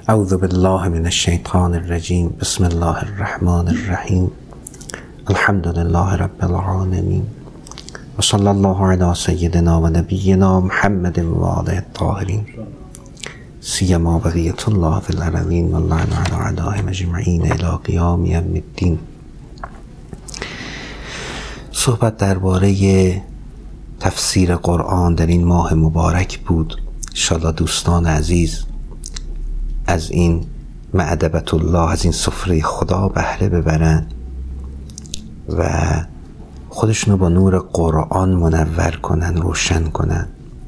اعوذ بالله من الشیطان الرجیم. بسم الله الرحمن الرحیم. الحمد لله رب العالمین و صلی الله علی سیدنا و نبینا محمد و آله الطاهرین سیما بقیة الله فی الارضین و اللعن علی اعدائهم اجمعین الی قیام یوم الدین. صحبت درباره تفسیر قرآن در این ماه مبارک بود. انشاءالله دوستان عزیز از این معدبت الله، از این سفره خدا بهره ببرن و خودشونو با نور قرآن منور کنن، روشن کنن.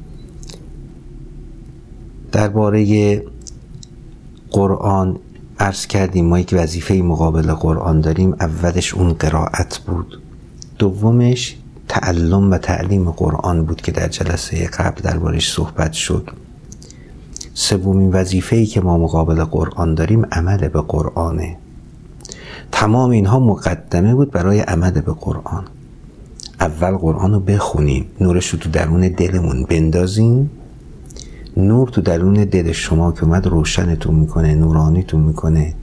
درباره قرآن عرض کردیم ما یک وظیفه مقابل قرآن داریم. اولش اون قرائت بود، دومش تعلم و تعلیم قرآن بود که در جلسه قبل دربارش صحبت شد. سومین وظیفه‌ای که ما مقابل قرآن داریم عمل به قرآنه. تمام اینها مقدمه بود برای عمل به قرآن. اول قرآن رو بخونیم، نورش رو تو درون دلمون بندازیم. نور تو درون دل شما که اومد روشنتون میکنه، نورانیتون میکنه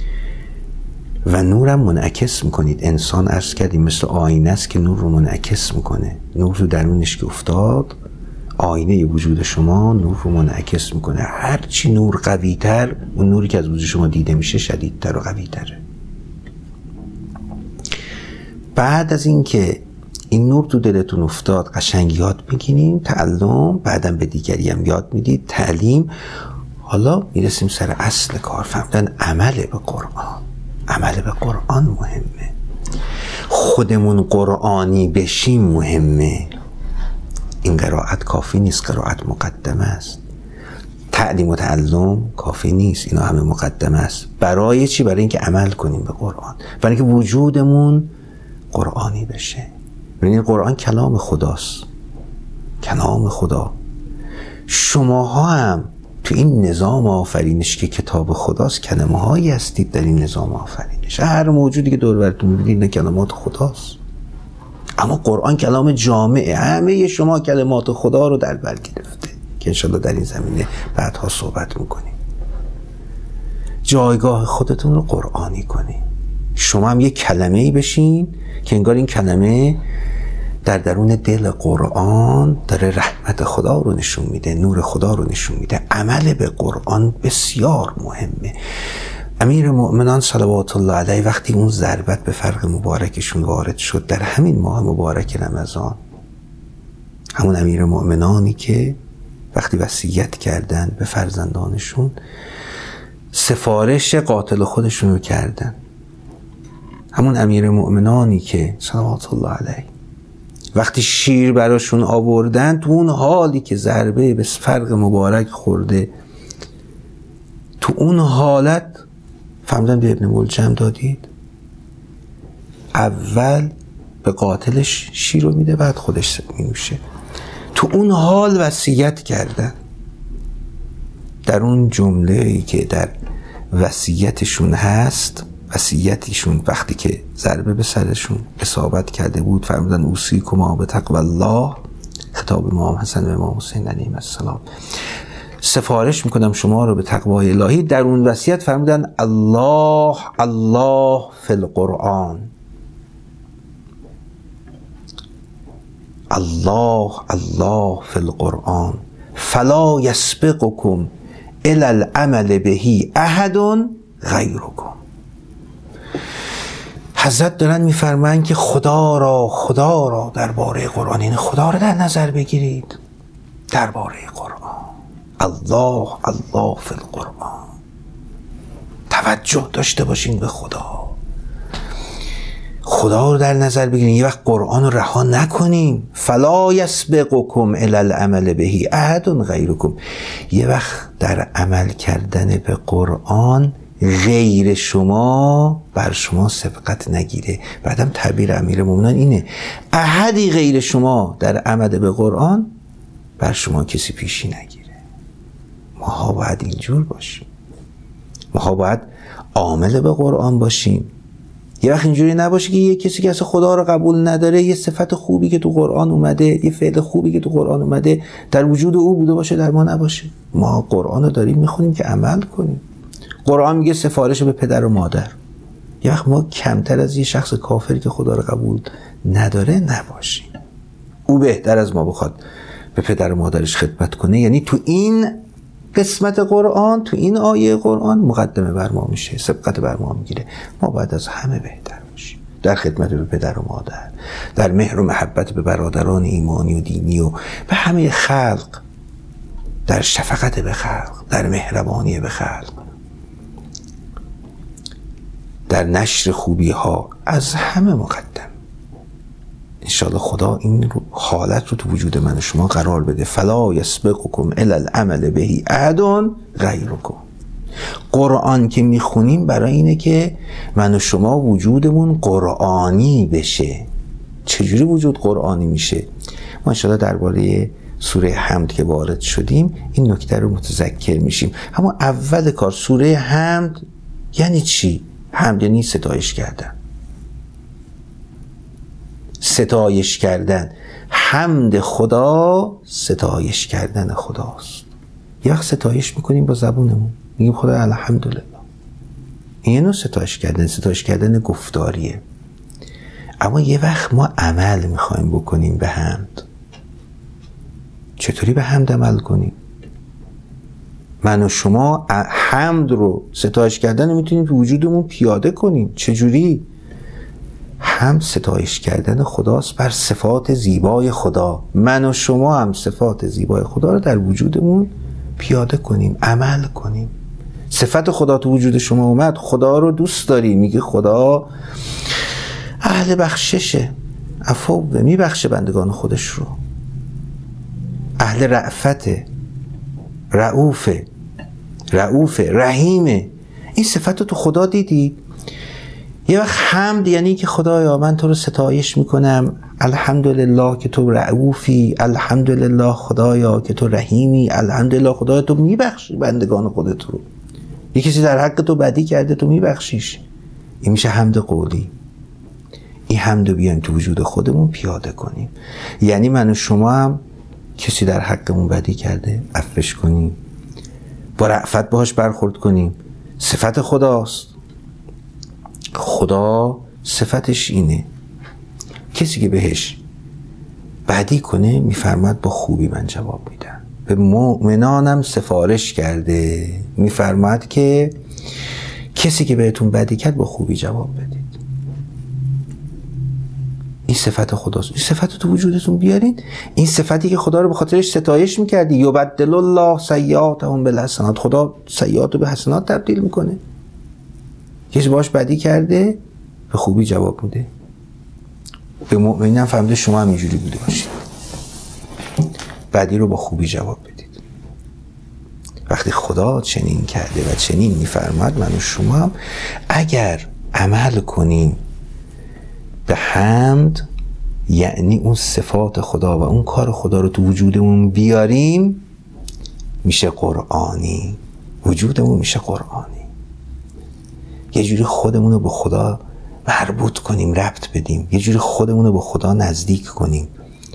و نورم منعکس میکنید. انسان عرض کردیم مثل آینه است که نور رو منعکس میکنه. نور تو درونش که افتاد، آینه وجود شما نور رو منعکس میکنه. هرچی نور قوی تر، اون نوری که از وجود شما دیده میشه شدیدتر و قوی تره. بعد از اینکه این نور تو دلتون افتاد، قشنگ یاد میگیریم تعلم، بعدم به دیگری هم یاد میدید تعلیم. حالا میرسیم سر اصل کار، فهمیدن عمل به قرآن. عمل به قرآن مهمه، خودمون قرآنی بشیم مهمه. این قرائت کافی نیست، قرائت مقدمه است. تعلیم و تعلم کافی نیست، اینا همه مقدمه است. برای چی؟ برای اینکه عمل کنیم به قرآن، برای اینکه وجودمون قرآنی بشه. ببینید قرآن کلام خداست، کلام خدا. شماها هم تو این نظام آفرینش که کتاب خداست کلمه هایی هستید در این نظام آفرینش. هر موجودی که دور براتون میبینید نه کلمات خداست، اما قرآن کلام جامعه، همه شما کلمات خدا رو در بر گرفته که انشالله در این زمینه بعدها صحبت میکنیم. جایگاه خودتون رو قرآنی کنید. شما هم یک کلمه‌ای بشین که انگار این کلمه در درون دل قرآن داره رحمت خدا رو نشون میده، نور خدا رو نشون میده. عمل به قرآن بسیار مهمه. امیر مؤمنان صلوات الله علیه وقتی اون ضربت به فرق مبارکشون وارد شد در همین ماه مبارک رمضان، همون امیر مؤمنانی که وقتی وصیت کردن به فرزندانشون سفارش قاتل خودشون رو کردن، همون امیر مؤمنانی که صلوات الله علیه وقتی شیر براشون آوردن، تو اون حالی که ضربه به فرق مبارک خورده، تو اون حالت فهمیدن به ابن ملجم دادید. اول به قاتلش شیر رو میده، بعد خودش می نوشه. تو اون حال وصیت کردن. در اون جمله‌ای که در وصیتشون هست، وصیتشون وقتی که ضربه به سرشون اصابت کرده بود فرمودن اوصیکما بتقوی الله، خطاب امام حسن و امام حسین علیهم السلام، سفارش میکنم شما رو به تقوای الهی. در اون وصیت فرمودن الله الله فی القرآن، الله الله فی القرآن فلا یسبقکم الی العمل به احد غیرکم. حضرت دارن میفرمایند که خدا را درباره قرآن، این خدا را در نظر بگیرید درباره قرآن. الله الله فی القرآن، توجه داشته باشین به خدا رو در نظر بگیرین. یه وقت قرآن رو رها نکنیم. فلا یسبقکم الی العمل به احد غیرکم، یه وقت در عمل کردن به قرآن غیر شما بر شما سبقت نگیره. بعدم تعبیر امیر مومنان اینه، احدی غیر شما در عمل به قرآن بر شما کسی پیشی نگیره. ماها باید اینجور باشیم، ماها باید عامل به قرآن باشیم. یه وقت اینجوری نباشه که یه کسی که اصلا خدا رو قبول نداره، یه صفت خوبی که تو قرآن اومده، یه فعل خوبی که تو قرآن اومده در وجود او بوده باشه در ما نباشه. ما قرآن رو داریم میخونیم که عمل کنیم. قرآن میگه سفارش به پدر و مادر. یه وقت ما کمتر از یه شخص کافری که خدا رو قبول نداره نباشیم. او بهتر از ما بخواد به پدر و مادرش خدمت کنه. یعنی تو این قسمت قرآن، تو این آیه قرآن مقدمه بر ما میشه، سبقت بر ما میگیره. ما باید از همه بهتر باشیم در خدمت به پدر و مادر، در مهر و محبت به برادران ایمانی و دینی و به همه خلق، در شفقت به خلق، در مهربانی به خلق، در نشر خوبی ها، از همه مقدم. انشاءالله خدا این حالت رو تو وجود من و شما قرار بده. فلا یسبقکم الی العمل به احد غیرکم. قرآن که میخونیم برای اینه که من و شما وجودمون قرآنی بشه. چجوری وجود قرآنی میشه؟ ما انشاءالله درباره سوره حمد که وارد شدیم این نکته رو متذکر میشیم. اما اول کار سوره حمد یعنی چی؟ حمد یعنی ستایش کردن. ستایش کردن، حمد خدا ستایش کردن خداست. یه وقت ستایش میکنیم با زبونمون، میگیم خدا الحمدلله. این نوع ستایش کردن، ستایش کردن گفتاریه. اما یه وقت ما عمل میخوایم بکنیم به حمد. چطوری به حمد عمل کنیم؟ من و شما حمد رو، ستایش کردن رو میتونیم تو وجودمون پیاده کنیم. چجوری؟ حمد ستایش کردن خداست بر صفات زیبای خدا. من و شما هم صفات زیبای خدا رو در وجودمون پیاده کنیم، عمل کنیم. صفت خدا تو وجود شما اومد، خدا رو دوست داری، میگه خدا اهل بخششه، عفو میبخشه بندگان خودش رو، اهل رأفته، رؤوفه، رحیمه. این صفت رو تو خدا دیدی؟ یه وقت حمد یعنی که خدایا من تو رو ستایش میکنم، الحمدلله که تو رؤوفی، الحمدلله خدایا که تو رحیمی، الحمدلله خدایا تو میبخشی بندگان خودت رو. یه کسی در حق تو بدی کرده تو میبخشیش. این میشه حمد قولی. این حمد رو بیایم تو وجود خودمون پیاده کنیم. یعنی من و شما هم کسی در حقمون بدی کرده عفوش کنیم، با رأفت باهاش برخورد کنیم. صفت خداست. خدا صفتش اینه، کسی که بهش بدی کنه میفرماد با خوبی من جواب میدم. به مؤمنانم سفارش کرده، میفرماد که کسی که بهتون بدی کرد با خوبی جواب بدید. این صفت خداست. این صفت رو تو وجودتون بیارین. این صفتی که خدا رو به خاطرش ستایش میکردی، یبدل الله سیئاتهم بالحسنات، خدا سیئات رو به حسنات تبدیل میکنه. کسی باش بدی کرده به خوبی جواب میده. به مؤمنین فهمیده شما هم اینجوری بوده باشید، بدی رو با خوبی جواب بدید. وقتی خدا چنین کرده و چنین میفرماد، من و شما هم اگر عمل کنیم به حمد، یعنی اون صفات خدا و اون کار خدا رو تو وجودمون بیاریم، میشه قرآنی. وجودمون میشه قرآنی. یه جوری خودمون رو به خدا مربوط کنیم، ربط بدیم. یه جوری خودمون رو به خدا نزدیک کنیم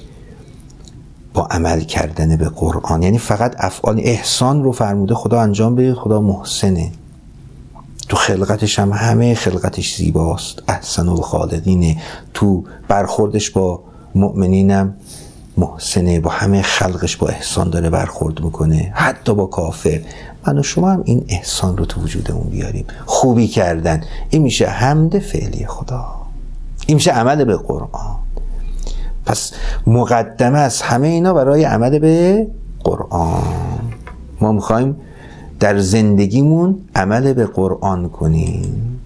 با عمل کردن به قرآن. یعنی فقط افعال احسان رو فرموده خدا انجام بده. خدا محسنه، تو خلقتش هم همه خلقتش زیباست، احسن الخالقینه. تو برخوردش با مؤمنینم محسنه، با همه خلقش با احسان داره برخورد میکنه، حتی با کافر. من و شما هم این احسان رو تو وجودمون بیاریم. خوبی کردن، این میشه حمد فعلی خدا، این میشه عمل به قرآن. پس مقدمه از همه اینا برای عمل به قرآن. ما میخوایم در زندگیمون عمل به قرآن کنیم.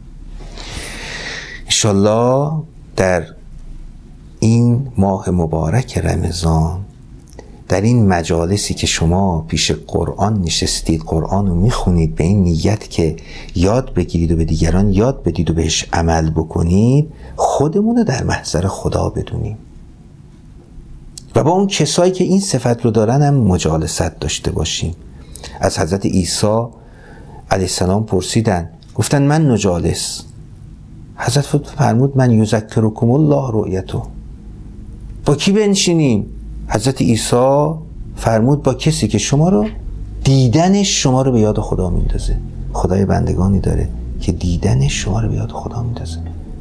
انشالله در این ماه مبارک رمضان، در این مجالسی که شما پیش قرآن نشستید، قرآن رو میخونید به این نیت که یاد بگیرید و به دیگران یاد بدید و بهش عمل بکنید، خودمون رو در محضر خدا بدونیم و با اون کسایی که این صفت رو دارن هم مجالست داشته باشیم. از حضرت عیسی علیه السلام پرسیدن، گفتن من نجالس. حضرت فرمود من یذکرکم الله رؤیته. با کی بنشینیم؟ حضرت عیسی فرمود با کسی که شما رو دیدنش شما رو به یاد خدا میندازه. خدای بندگانی داره که دیدنش شما رو به یاد خدا میندازه.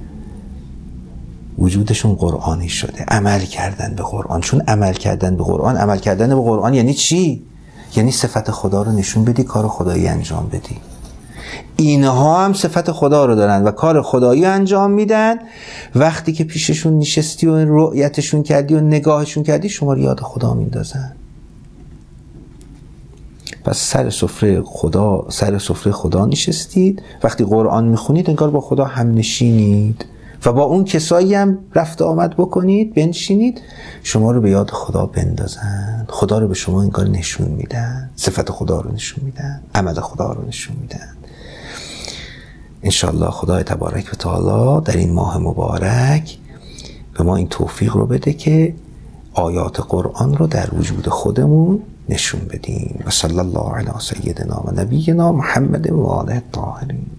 وجودشون قرآنی شده، عمل کردن به قرآن. چون عمل کردن به قرآن یعنی چی؟ یعنی صفت خدا رو نشون بدی، کار خدایی انجام بدی. اینها هم صفت خدا رو دارن و کار خدایی انجام میدن. وقتی که پیششون نشستی و رؤیتشون کردی و نگاهشون کردی، شما رو یاد خدا میندازن. پس سر سفره خدا نشستید. وقتی قرآن میخونید انگار با خدا هم نشینید و با اون کسایی هم رفت آمد بکنید، بنشینید، شما رو به یاد خدا بندازن. خدا رو به شما انگار نشون میدن، صفت خدا رو نشون میدن، عمل خدا رو نشون میدن. انشاءالله خدای تبارک و تعالی در این ماه مبارک به ما این توفیق رو بده که آیات قرآن رو در وجود خودمون نشون بدیم. و صلی الله علی سیدنا و نبینا محمد و آله الطاهرین.